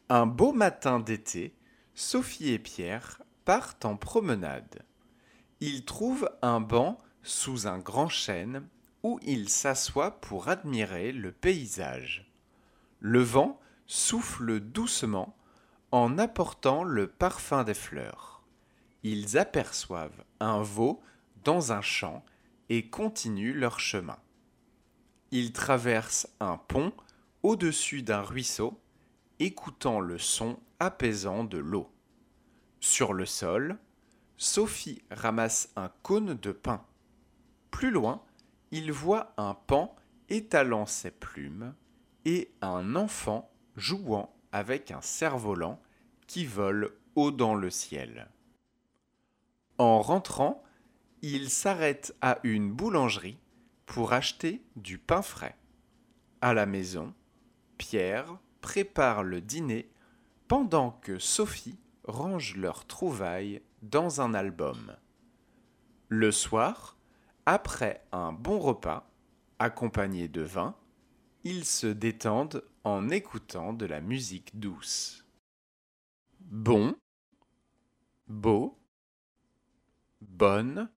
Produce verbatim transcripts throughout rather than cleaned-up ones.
Un beau matin d'été, Sophie et Pierre partent en promenade. Ils trouvent un banc sous un grand chêne où ils s'assoient pour admirer le paysage. Le vent souffle doucement en apportant le parfum des fleurs. Ils aperçoivent un veau dans un champ et continuent leur chemin. Ils traversent un pont au-dessus d'un ruisseau, écoutant le son apaisant de l'eau. Sur le sol, Sophie ramasse un cône de pain. Plus loin, il voit un paon étalant ses plumes et un enfant jouant avec un cerf-volant qui vole haut dans le ciel. En rentrant, il s'arrête à une boulangerie pour acheter du pain frais. À la maison, Pierre prépare le dîner pendant que Sophie range leurs trouvailles dans un album. Le soir, après un bon repas, accompagné de vin, ils se détendent en écoutant de la musique douce. Bon, beau, bonne,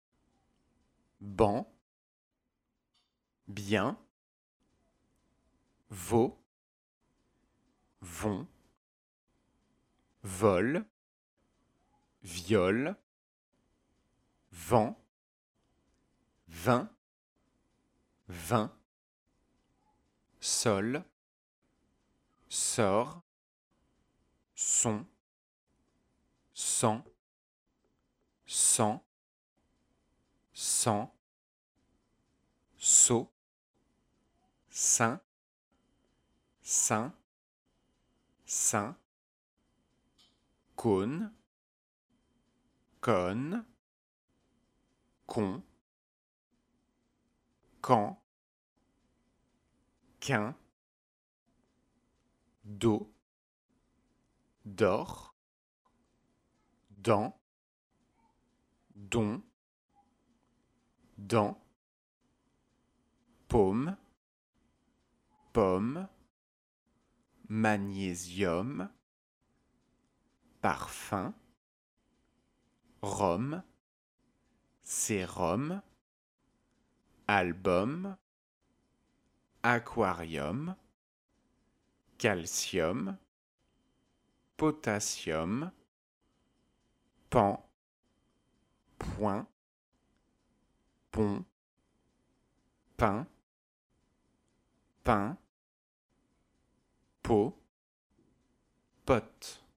ban, bien, vaut, vont, vol, viol, vent, vin, vin, sol, sort, son, sang, sang, sang, saut, saint, saint, saint, cône, conne, con, quand, qu'un, dos, d'or, dans, don, dans, paume, pomme, magnésium, parfum, rhum, sérum, album, aquarium, calcium, potassium, pan, point, pont, pain, pain, pot, pote.